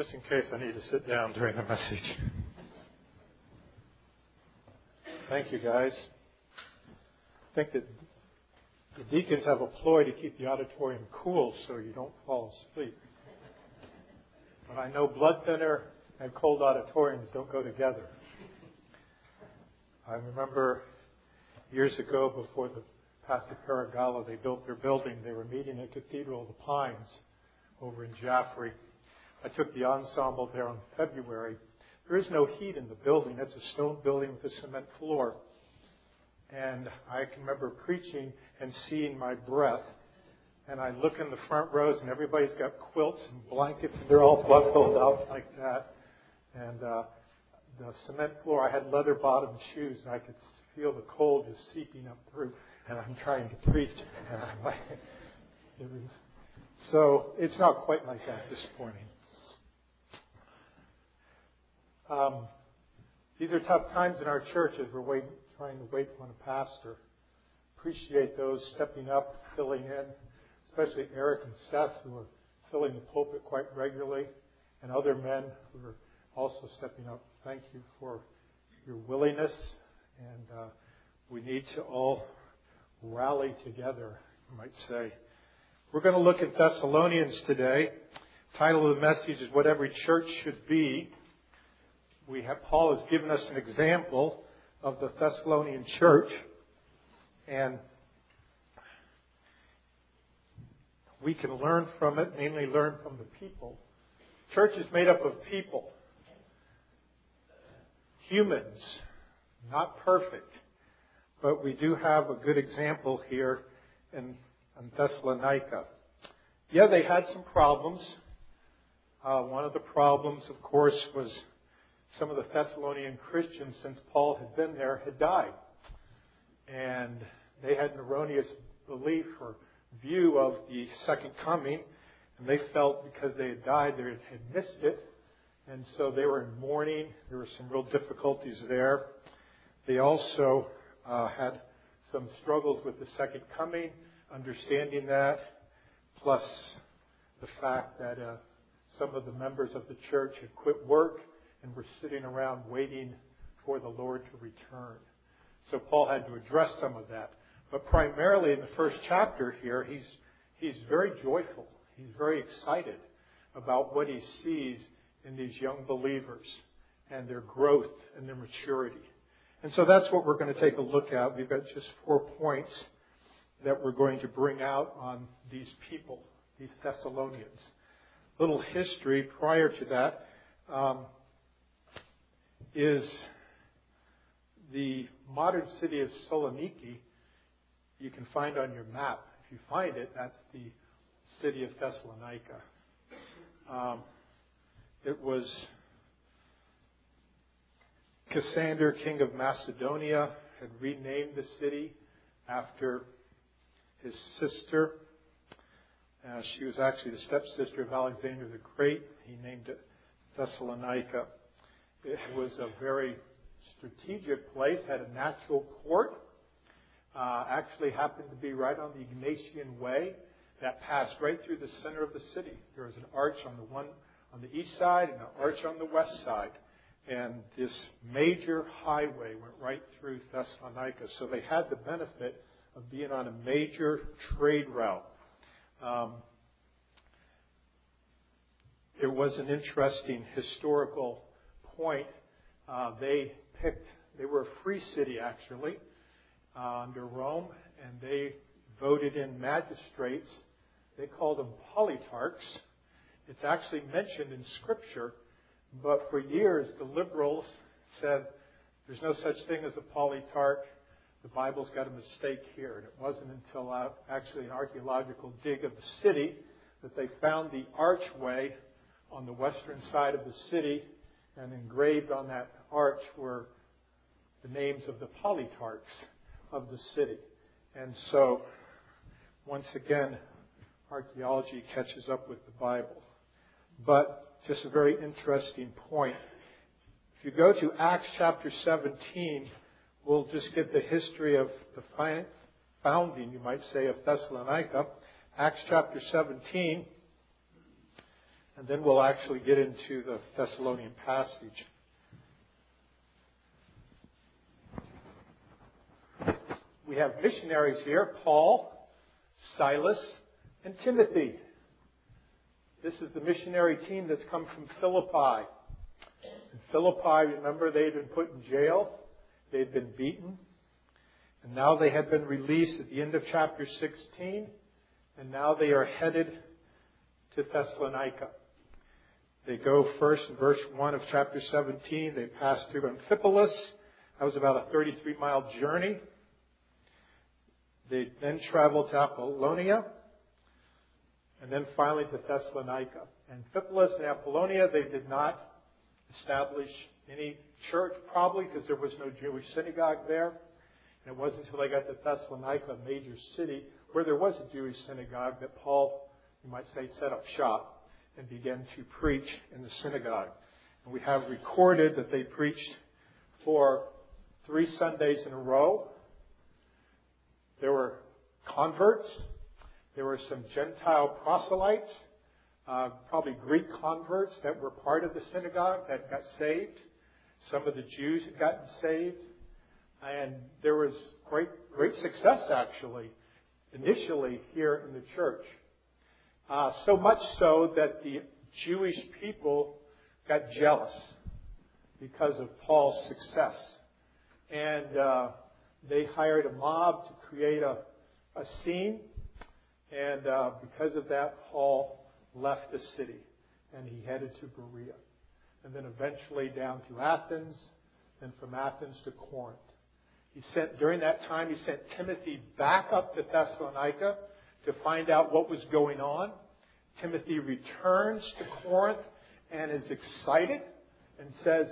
just in case I need to sit down during the message. Thank you, guys. I think that the deacons have a ploy to keep the auditorium cool so you don't fall asleep. But I know blood thinner and cold auditoriums don't go together. I remember years ago, before the Pastor Paragala, they built their building, they were meeting at Cathedral of the Pines over in Jaffrey. I took the ensemble there in February. There is no heat in the building. It's a stone building with a cement floor. And I can remember preaching and seeing my breath. And I look in the front rows and everybody's got quilts and blankets and they're all buckled out like that. And the cement floor, I had leather bottom shoes and I could feel the cold just seeping up through. And I'm trying to preach. And I'm like, so it's not quite like that this morning. These are tough times in our church as we're trying to wait on a pastor. Appreciate those stepping up, filling in, especially Eric and Seth, who are filling the pulpit quite regularly, and other men who are also stepping up. Thank you for your willingness, and we need to all rally together, you might say. We're going to look at Thessalonians today. The title of the message is What Every Church Should Be. Paul has given us an example of the Thessalonian church, and we can learn from it, mainly learn from the people. Church is made up of people, humans, not perfect, but we do have a good example here in Thessalonica. Yeah, they had some problems. One of the problems, of course, was some of the Thessalonian Christians, since Paul had been there, had died. And they had an erroneous belief or view of the second coming. And they felt because they had died, they had missed it. And so they were in mourning. There were some real difficulties there. They also had some struggles with the second coming, understanding that, plus the fact that some of the members of the church had quit work and were sitting around waiting for the Lord to return. So Paul had to address some of that. But primarily in the first chapter here, he's very joyful. He's very excited about what he sees in these young believers and their growth and their maturity. And so that's what we're going to take a look at. We've got just 4 points that we're going to bring out on these people, these Thessalonians. Little history prior to that. Is the modern city of Saloniki. You can find on your map. If you find it, that's the city of Thessalonica. It was Cassander, king of Macedonia, had renamed the city after his sister. She was actually the stepsister of Alexander the Great. He named it Thessalonica. It was a very strategic place, had a natural port. Actually happened to be right on the Ignatian Way that passed right through the center of the city. There was an arch on the east side and an arch on the west side. And this major highway went right through Thessalonica. So they had the benefit of being on a major trade route. It was an interesting historical point. They were a free city actually under Rome, and they voted in magistrates. They called them polytarchs. It's actually mentioned in Scripture, but for years the liberals said there's no such thing as a polytarch. The Bible's got a mistake here. And it wasn't until actually an archaeological dig of the city that they found the archway on the western side of the city, and engraved on that arch were the names of the polytarchs of the city. And so, once again, archaeology catches up with the Bible. But just a very interesting point. If you go to Acts chapter 17, we'll just get the history of the founding, you might say, of Thessalonica. Acts chapter 17. and then we'll actually get into the Thessalonian passage. We have missionaries here, Paul, Silas, and Timothy. This is the missionary team that's come from Philippi. In Philippi, remember, they had been put in jail. They had been beaten. And now they had been released at the end of chapter 16. And now they are headed to Thessalonica. They go first in verse 1 of chapter 17. They pass through Amphipolis. That was about a 33-mile journey. They then travel to Apollonia. And then finally to Thessalonica. Amphipolis and Apollonia, they did not establish any church, probably because there was no Jewish synagogue there. And it wasn't until they got to Thessalonica, a major city, where there was a Jewish synagogue, that Paul, you might say, set up shop and began to preach in the synagogue. And we have recorded that they preached for 3 Sundays in a row. There were converts. There were some Gentile proselytes, probably Greek converts that were part of the synagogue that got saved. Some of the Jews had gotten saved. And there was great success, actually, initially here in the church. So much so that the Jewish people got jealous because of Paul's success. And they hired a mob to create a scene. And because of that, Paul left the city and he headed to Berea. And then eventually down to Athens, and from Athens to Corinth. During that time, he sent Timothy back up to Thessalonica to find out what was going on. Timothy returns to Corinth and is excited and says,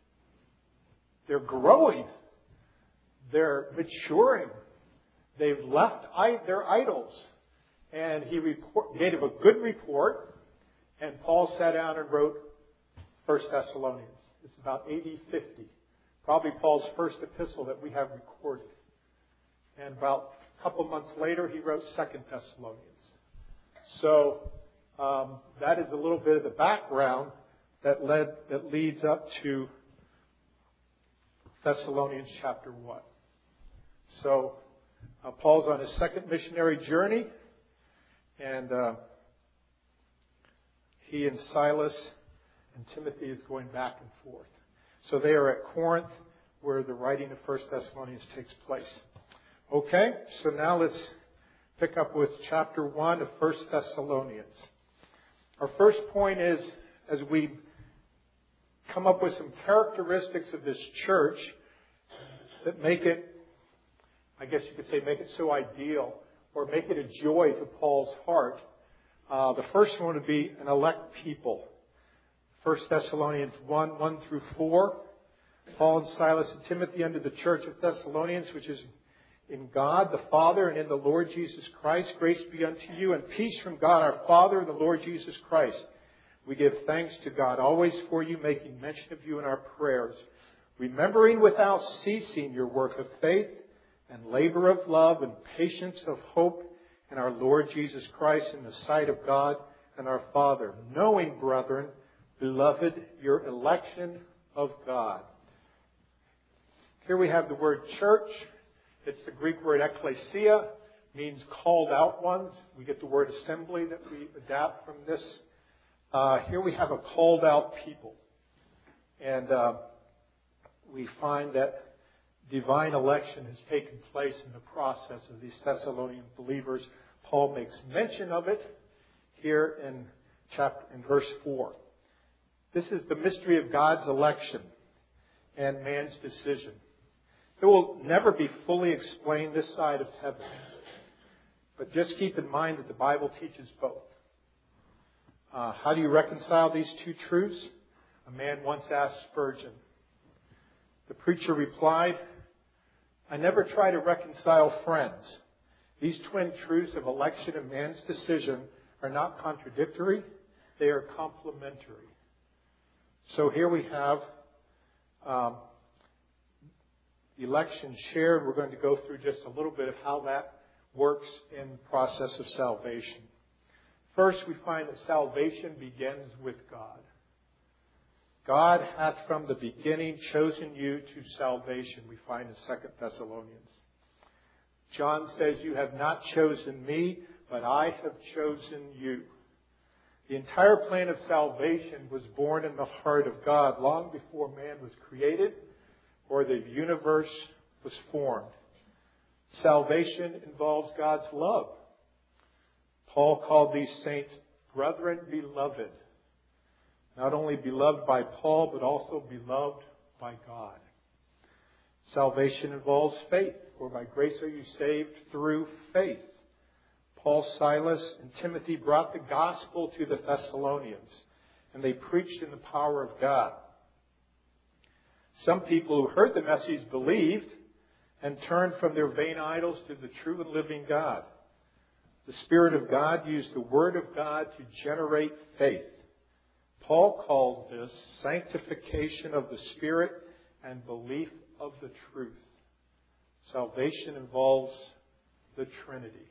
they're growing. They're maturing. They've left their idols. And he gave him a good report. And Paul sat down and wrote 1 Thessalonians. It's about AD 50. Probably Paul's first epistle that we have recorded. And about a couple months later, he wrote 2 Thessalonians. So that is a little bit of the background that leads up to Thessalonians chapter 1. So Paul's on his second missionary journey. And he and Silas and Timothy is going back and forth. So they are at Corinth, where the writing of 1 Thessalonians takes place. Okay, so now let's pick up with chapter 1 of 1 Thessalonians. Our first point is, as we come up with some characteristics of this church that make it, I guess you could say, make it so ideal, or make it a joy to Paul's heart. The first one would be an elect people. 1 Thessalonians 1 through 4. Paul and Silas and Timothy unto the church of Thessalonians, which is in God the Father and in the Lord Jesus Christ. Grace be unto you and peace from God our Father and the Lord Jesus Christ. We give thanks to God always for you, making mention of you in our prayers, remembering without ceasing your work of faith and labor of love and patience of hope in our Lord Jesus Christ in the sight of God and our Father, knowing, brethren, beloved, your election of God. Here we have the word church. It's the Greek word ekklesia, means called out ones. We get the word assembly that we adapt from this. Here we have a called out people. And we find that divine election has taken place in the process of these Thessalonian believers. Paul makes mention of it here in verse 4. This is the mystery of God's election and man's decision. It will never be fully explained this side of heaven. But just keep in mind that the Bible teaches both. How do you reconcile these two truths? A man once asked Spurgeon. The preacher replied, I never try to reconcile friends. These twin truths of election and man's decision are not contradictory. They are complementary. So here we have election shared. We're going to go through just a little bit of how that works in the process of salvation. First, we find that salvation begins with God. God hath from the beginning chosen you to salvation, we find in 2 Thessalonians. John says, you have not chosen me, but I have chosen you. The entire plan of salvation was born in the heart of God long before man was created or the universe was formed. Salvation involves God's love. Paul called these saints brethren beloved. Not only beloved by Paul, but also beloved by God. Salvation involves faith, for by grace are you saved through faith. Paul, Silas, and Timothy brought the gospel to the Thessalonians, and they preached in the power of God. Some people who heard the message believed and turned from their vain idols to the true and living God. The Spirit of God used the Word of God to generate faith. Paul calls this sanctification of the Spirit and belief of the truth. Salvation involves the Trinity.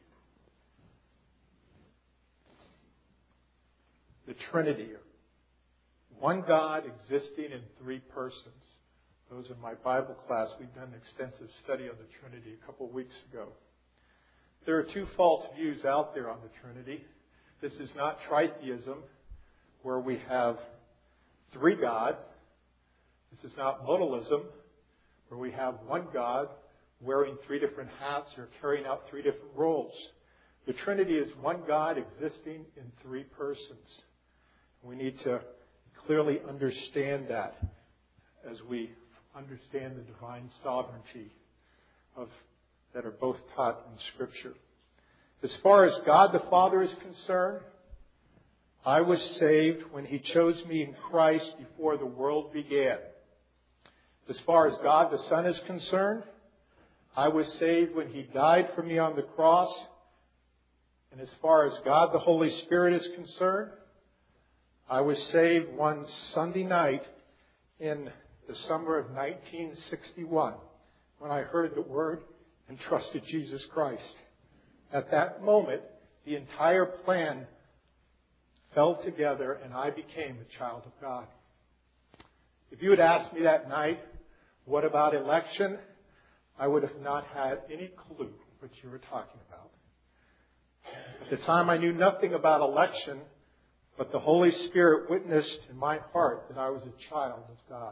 The Trinity. One God existing in three persons. Those in my Bible class, we've done an extensive study on the Trinity a couple of weeks ago. There are two false views out there on the Trinity. This is not tritheism, where we have three gods. This is not modalism, where we have one God wearing three different hats or carrying out three different roles. The Trinity is one God existing in three persons. We need to clearly understand that as we understand the divine sovereignty that are both taught in Scripture. As far as God the Father is concerned, I was saved when He chose me in Christ before the world began. As far as God the Son is concerned, I was saved when He died for me on the cross. And as far as God the Holy Spirit is concerned, I was saved one Sunday night in the summer of 1961 when I heard the Word and trusted Jesus Christ. At that moment, the entire plan fell together and I became a child of God. If you had asked me that night, what about election? I would have not had any clue what you were talking about. At the time, I knew nothing about election, but the Holy Spirit witnessed in my heart that I was a child of God.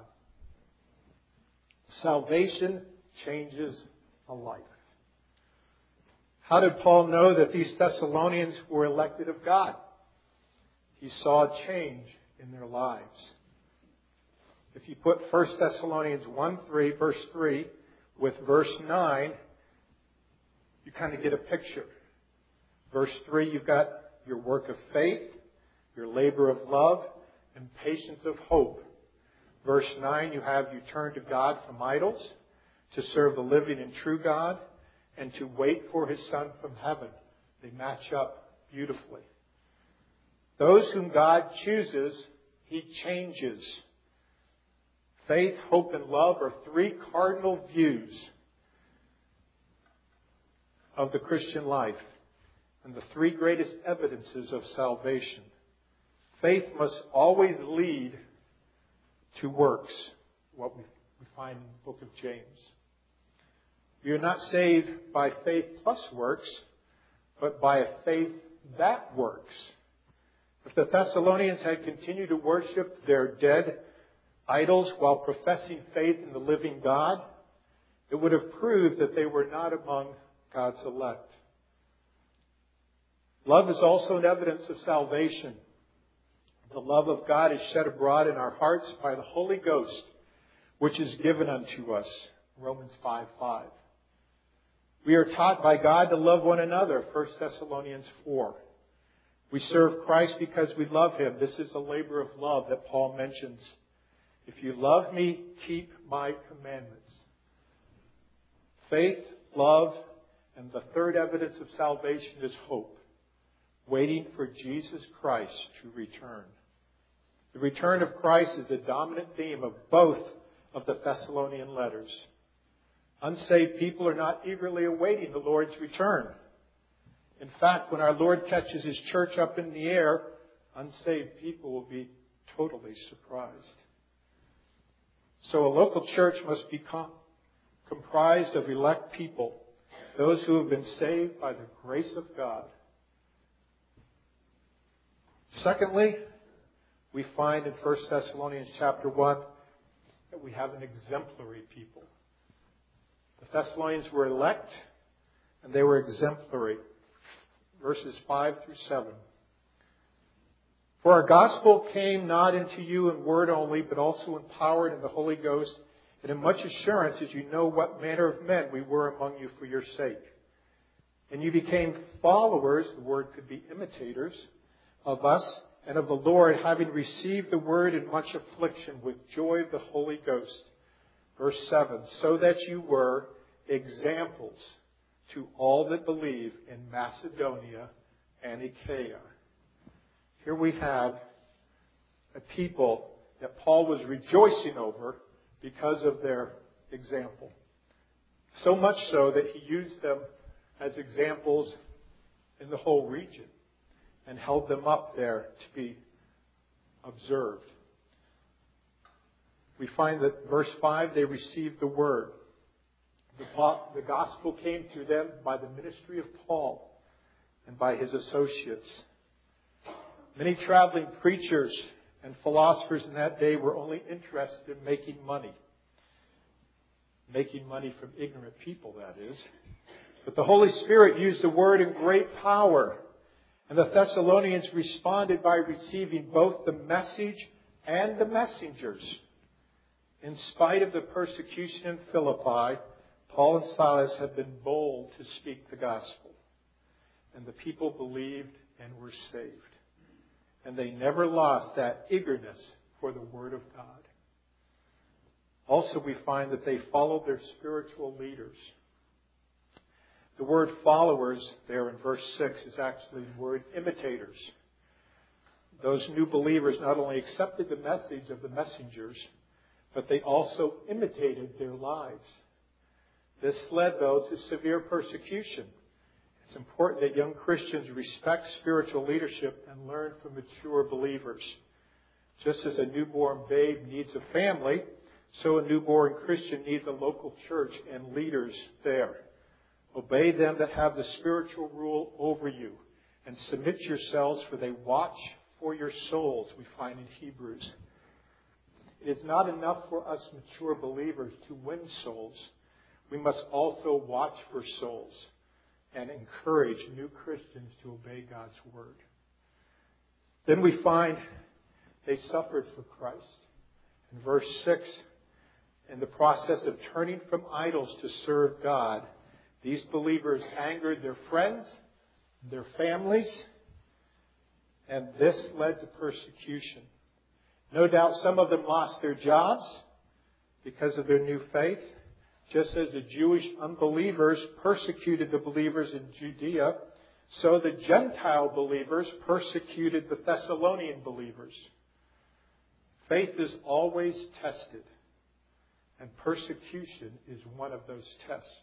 Salvation changes a life. How did Paul know that these Thessalonians were elected of God? He saw a change in their lives. If you put 1 Thessalonians 1:3, verse 3, with verse 9, you kind of get a picture. Verse 3, you've got your work of faith, your labor of love, and patience of hope. Verse 9, you have you turn to God from idols, to serve the living and true God, and to wait for His Son from heaven. They match up beautifully. Those whom God chooses, He changes. Faith, hope, and love are three cardinal views of the Christian life and the three greatest evidences of salvation. Faith must always lead to works, what we find in the book of James. We are not saved by faith plus works, but by a faith that works. If the Thessalonians had continued to worship their dead idols while professing faith in the living God, it would have proved that they were not among God's elect. Love is also an evidence of salvation. The love of God is shed abroad in our hearts by the Holy Ghost, which is given unto us. Romans 5:5. We are taught by God to love one another. 1 Thessalonians 4. We serve Christ because we love Him. This is a labor of love that Paul mentions. If you love me, keep my commandments. Faith, love, and the third evidence of salvation is hope. Waiting for Jesus Christ to return. The return of Christ is the dominant theme of both of the Thessalonian letters. Unsaved people are not eagerly awaiting the Lord's return. In fact, when our Lord catches His church up in the air, unsaved people will be totally surprised. So a local church must be comprised of elect people, those who have been saved by the grace of God. Secondly, we find in 1 Thessalonians chapter 1 that we have an exemplary people. The Thessalonians were elect and they were exemplary. Verses 5 through 7. For our gospel came not into you in word only, but also in power and in the Holy Ghost, and in much assurance, as you know what manner of men we were among you for your sake. And you became followers, the word could be imitators, of us and of the Lord, having received the word in much affliction with joy of the Holy Ghost. Verse 7, so that you were examples to all that believe in Macedonia and Achaia. Here we have a people that Paul was rejoicing over because of their example. So much so that he used them as examples in the whole region and held them up there to be observed. We find that verse 5, they received the word. The gospel came to them by the ministry of Paul and by his associates. Many traveling preachers and philosophers in that day were only interested in making money. Making money from ignorant people, that is. But the Holy Spirit used the word in great power. And the Thessalonians responded by receiving both the message and the messengers. In spite of the persecution in Philippi, Paul and Silas had been bold to speak the gospel. And the people believed and were saved. And they never lost that eagerness for the Word of God. Also, we find that they followed their spiritual leaders. The word followers there in verse 6 is actually the word imitators. Those new believers not only accepted the message of the messengers, but they also imitated their lives. This led, though, to severe persecution. It's important that young Christians respect spiritual leadership and learn from mature believers. Just as a newborn babe needs a family, so a newborn Christian needs a local church and leaders there. Obey them that have the spiritual rule over you, and submit yourselves, for they watch for your souls, we find in Hebrews. It is not enough for us mature believers to win souls. We must also watch for souls and encourage new Christians to obey God's Word. Then we find they suffered for Christ. In verse 6, in the process of turning from idols to serve God, these believers angered their friends, their families, and this led to persecution. No doubt some of them lost their jobs because of their new faith, just as the Jewish unbelievers persecuted the believers in Judea, so the Gentile believers persecuted the Thessalonian believers. Faith is always tested, and persecution is one of those tests.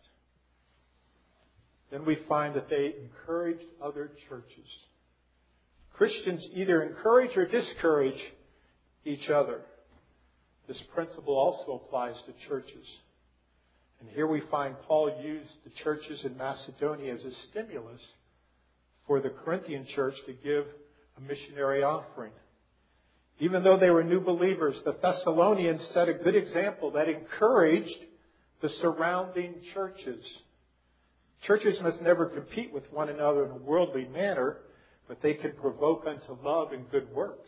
Then we find that they encouraged other churches. Christians either encourage or discourage each other. This principle also applies to churches. And here we find Paul used the churches in Macedonia as a stimulus for the Corinthian church to give a missionary offering. Even though they were new believers, the Thessalonians set a good example that encouraged the surrounding churches. Churches must never compete with one another in a worldly manner, but they can provoke unto love and good works.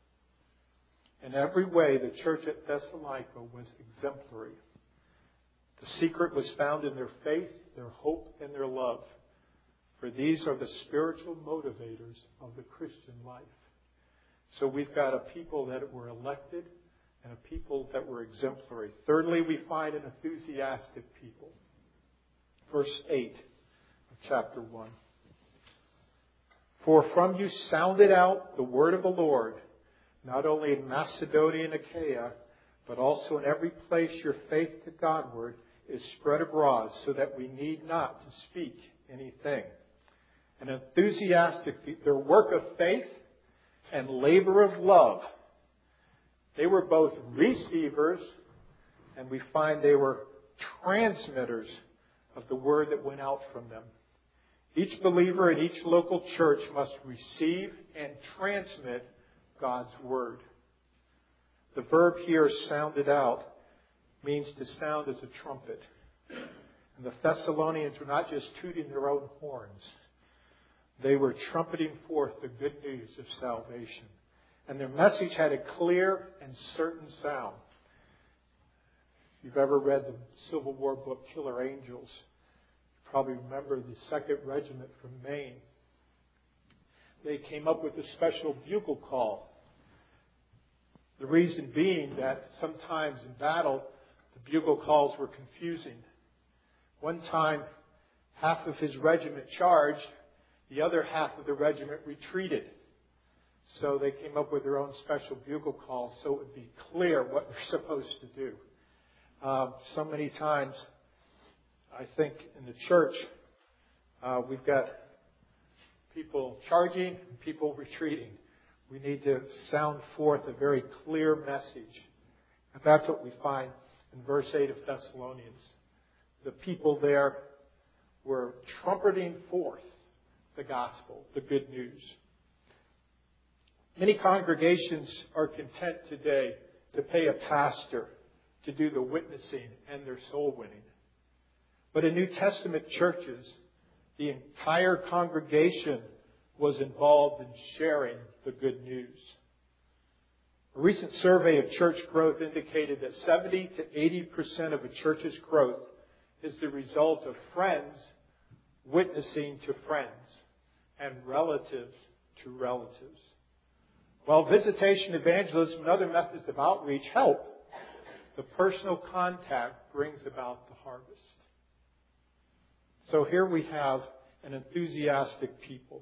In every way, the church at Thessalonica was exemplary. The secret was found in their faith, their hope, and their love. For these are the spiritual motivators of the Christian life. So we've got a people that were elected and a people that were exemplary. Thirdly, we find an enthusiastic people. Verse 8 of chapter 1. For from you sounded out the word of the Lord, not only in Macedonia and Achaia, but also in every place your faith to Godward is spread abroad, so that we need not to speak anything. and enthusiastic, their work of faith and labor of love. They were both receivers, and we find they were transmitters of the word that went out from them. Each believer in each local church must receive and transmit God's word. The verb here, sounded out, means to sound as a trumpet. And the Thessalonians were not just tooting their own horns. They were trumpeting forth the good news of salvation. And their message had a clear and certain sound. If you've ever read the Civil War book, Killer Angels, you probably remember the 2nd Regiment from Maine. They came up with a special bugle call. The reason being that sometimes in battle, the bugle calls were confusing. One time, half of his regiment charged, the other half of the regiment retreated. So they came up with their own special bugle call so it would be clear what they're supposed to do. So many times, I think in the church, we've got people charging and people retreating. We need to sound forth a very clear message. And that's what we find in verse 8 of Thessalonians. The people there were trumpeting forth the gospel, the good news. Many congregations are content today to pay a pastor to do the witnessing and their soul winning. But in New Testament churches, the entire congregation was involved in sharing the good news. A recent survey of church growth indicated that 70 to 80% of a church's growth is the result of friends witnessing to friends and relatives to relatives. While visitation, evangelism, and other methods of outreach help, the personal contact brings about the harvest. So here we have an enthusiastic people.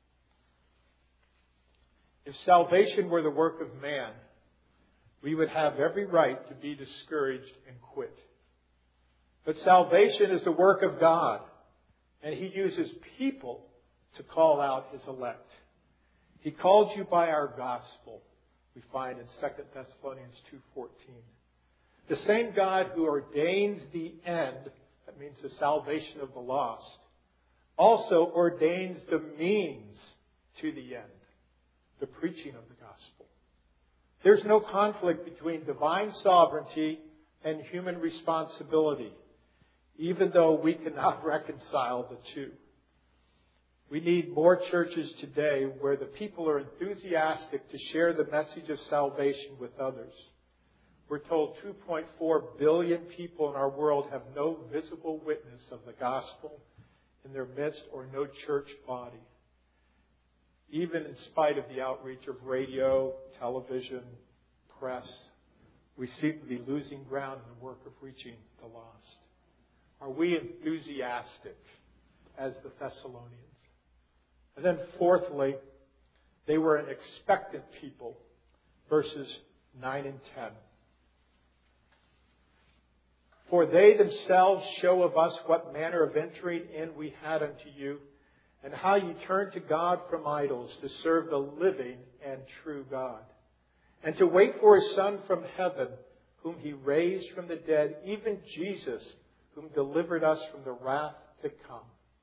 If salvation were the work of man, we would have every right to be discouraged and quit. But salvation is the work of God, and He uses people to call out His elect. He called you by our gospel, we find in 2 Thessalonians 2:14. The same God who ordains the end, that means the salvation of the lost, also ordains the means to the end, the preaching of the gospel. There's no conflict between divine sovereignty and human responsibility, even though we cannot reconcile the two. We need more churches today where the people are enthusiastic to share the message of salvation with others. We're told 2.4 billion people in our world have no visible witness of the gospel in their midst or no church body. Even in spite of the outreach of radio, television, press, we seem to be losing ground in the work of reaching the lost. Are we enthusiastic as the Thessalonians? And then fourthly, they were an expectant people. Verses 9 and 10. For they themselves show of us what manner of entering in we had unto you, and how you turned to God from idols to serve the living and true God, and to wait for His Son from heaven, whom He raised from the dead, even Jesus, whom delivered us from the wrath to come.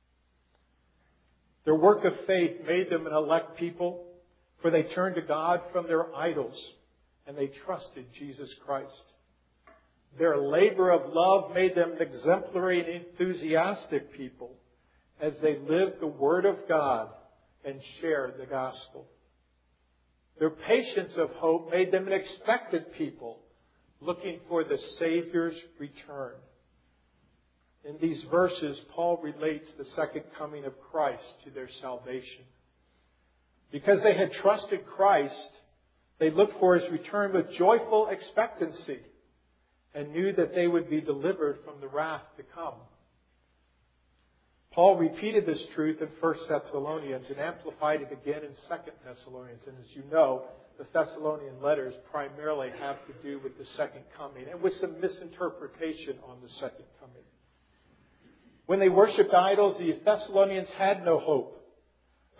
Their work of faith made them an elect people, for they turned to God from their idols, and they trusted Jesus Christ. Their labor of love made them an exemplary and enthusiastic people, as they lived the Word of God and shared the gospel. Their patience of hope made them an expectant people, looking for the Savior's return. In these verses, Paul relates the second coming of Christ to their salvation. Because they had trusted Christ, they looked for His return with joyful expectancy and knew that they would be delivered from the wrath to come. Paul repeated this truth in 1 Thessalonians and amplified it again in 2 Thessalonians. And as you know, the Thessalonian letters primarily have to do with the second coming and with some misinterpretation on the second coming. When they worshipped idols, the Thessalonians had no hope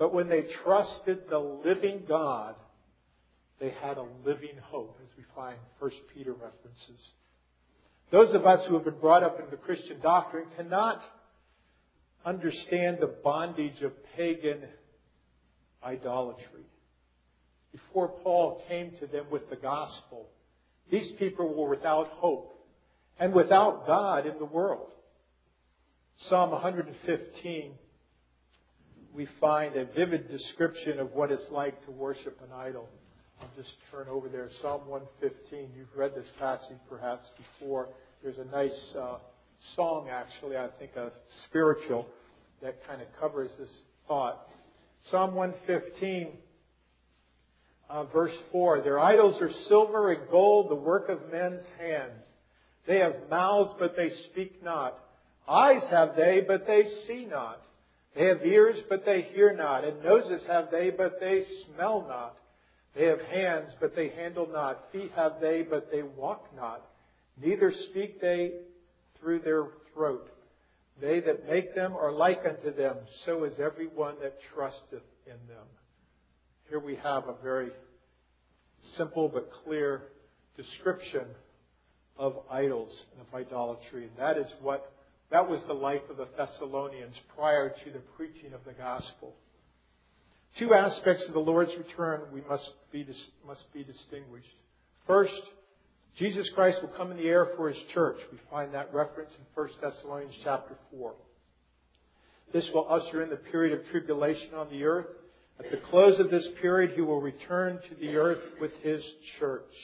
But when they trusted the living God, they had a living hope, as we find 1 Peter references. Those of us who have been brought up in the Christian doctrine cannot understand the bondage of pagan idolatry. Before Paul came to them with the gospel, these people were without hope and without God in the world. Psalm 115, we find a vivid description of what it's like to worship an idol. I'll just turn over there. Psalm 115. You've read this passage perhaps before. There's a nice song, actually, I think a spiritual, that kind of covers this thought. Psalm 115, verse 4. Their idols are silver and gold, the work of men's hands. They have mouths, but they speak not. Eyes have they, but they see not. They have ears, but they hear not. And noses have they, but they smell not. They have hands, but they handle not. Feet have they, but they walk not. Neither speak they through their throat. They that make them are like unto them. So is every one that trusteth in them. Here we have a very simple but clear description of idols and of idolatry. And that was the life of the Thessalonians prior to the preaching of the gospel. Two aspects of the Lord's return must be distinguished. First, Jesus Christ will come in the air for His church. We find that reference in 1 Thessalonians chapter 4. This will usher in the period of tribulation on the earth. At the close of this period, He will return to the earth with His church.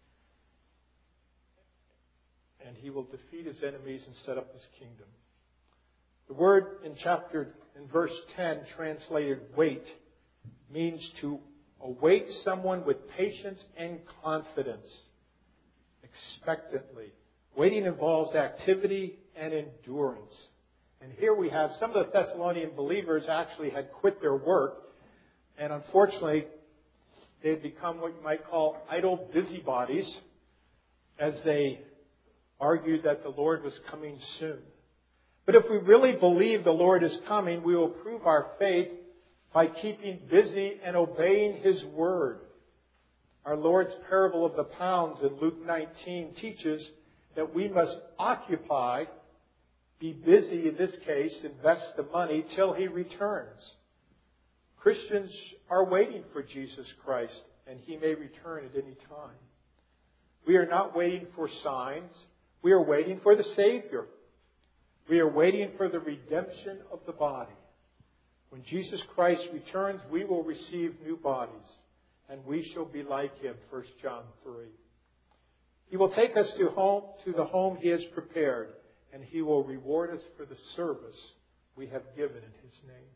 And He will defeat His enemies and set up His kingdom. The word in verse 10, translated wait, means to await someone with patience and confidence, expectantly. Waiting involves activity and endurance. And here we have some of the Thessalonian believers actually had quit their work, and unfortunately they had become what you might call idle busybodies, as they argued that the Lord was coming soon. But if we really believe the Lord is coming, we will prove our faith by keeping busy and obeying His word. Our Lord's parable of the pounds in Luke 19 teaches that we must occupy, be busy in this case, invest the money till He returns. Christians are waiting for Jesus Christ, and He may return at any time. We are not waiting for signs. We are waiting for the Savior. We are waiting for the redemption of the body. When Jesus Christ returns, we will receive new bodies, and we shall be like Him, 1 John 3. He will take us to the home He has prepared, and He will reward us for the service we have given in His name.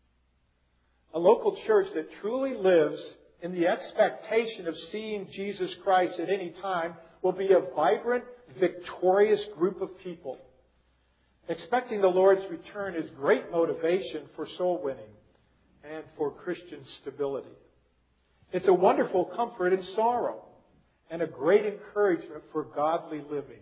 A local church that truly lives in the expectation of seeing Jesus Christ at any time will be a vibrant, victorious group of people. Expecting the Lord's return is great motivation for soul winning and for Christian stability. It's a wonderful comfort in sorrow and a great encouragement for godly living.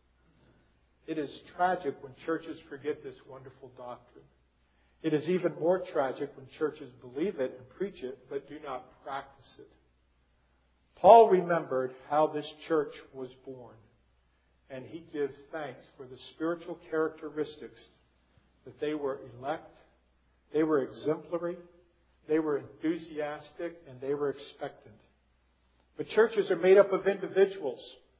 It is tragic when churches forget this wonderful doctrine. It is even more tragic when churches believe it and preach it, but do not practice it. Paul remembered how this church was born, and he gives thanks for the spiritual characteristics that they were elect, they were exemplary, they were enthusiastic, and they were expectant. But churches are made up of individuals.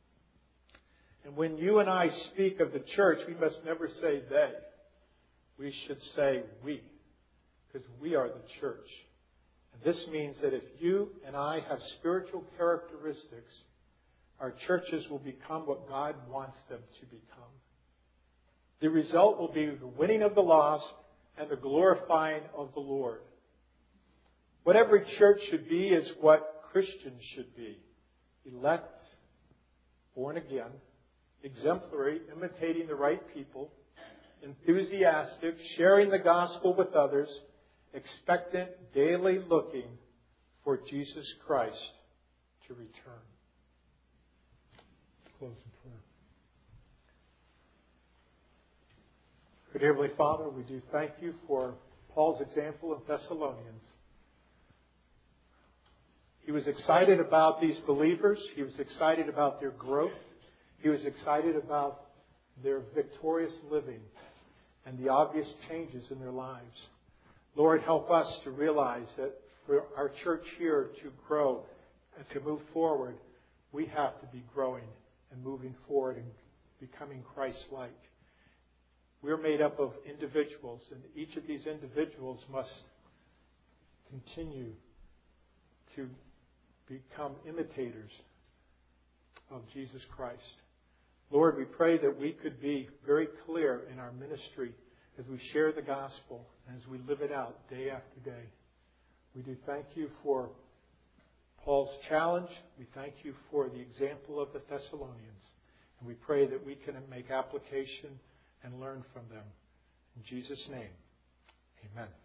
And when you and I speak of the church, we must never say they. We should say we, because we are the church. And this means that if you and I have spiritual characteristics, our churches will become what God wants them to become. The result will be the winning of the lost and the glorifying of the Lord. What every church should be is what Christians should be. Elect, born again, exemplary, imitating the right people, enthusiastic, sharing the gospel with others, expectant, daily looking for Jesus Christ to return. Let's close in prayer. Good Heavenly Father, we do thank You for Paul's example in Thessalonians. He was excited about these believers. He was excited about their growth. He was excited about their victorious living and the obvious changes in their lives. Lord, help us to realize that for our church here to grow and to move forward, we have to be growing and moving forward and becoming Christ-like. We're made up of individuals, and each of these individuals must continue to become imitators of Jesus Christ. Lord, we pray that we could be very clear in our ministry as we share the gospel and as we live it out day after day. We do thank you for Paul's challenge. We thank you for the example of the Thessalonians. And we pray that we can make application and learn from them. In Jesus' name, amen.